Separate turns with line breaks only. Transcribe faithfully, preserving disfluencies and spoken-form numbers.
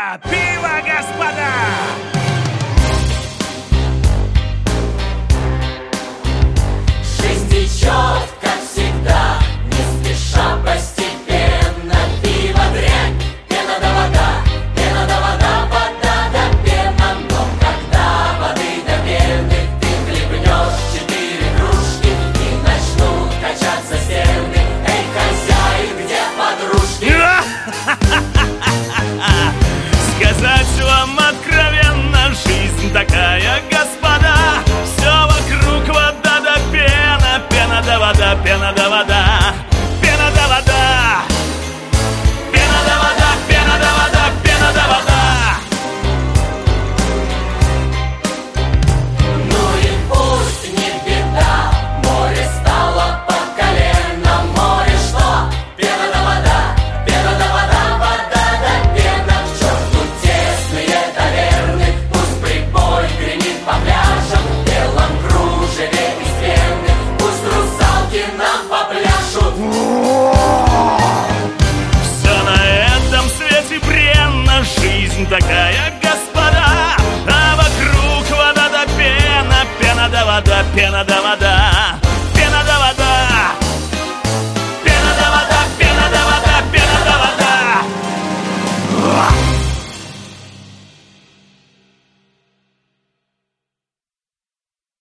да пиво, господа!
Жизнь течет, как всегда, не спеша, постепенно. Пиво дрянь, пена да вода, пена да вода, вода да пена. Но когда воды до пены ты хлебнешь четыре кружки, и начнут качаться стены. Эй, хозяин, где подружки?
Сказать вам откровенно, жизнь такая, господа. Все вокруг вода да пена, пена да вода, пена да вода, пена да вода, пена да вода, пена да вода, пена да вода.
Ну и пусть, не беда, море стало по колено. Море что? Пена да вода, пена да вода, вода да пена. К черту тесные таверны, пусть прибой гремит по пляжам, в белом кружеве из пены. Пусть русалки нам попляшут.
Все на этом свете бренно, жизнь такая, господа. А вокруг вода да пена, пена да вода, пена да вода.